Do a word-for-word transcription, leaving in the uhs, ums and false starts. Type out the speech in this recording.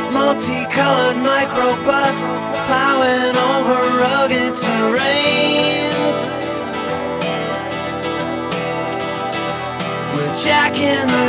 multicolored microbus plowing over rugged terrain. We're jacking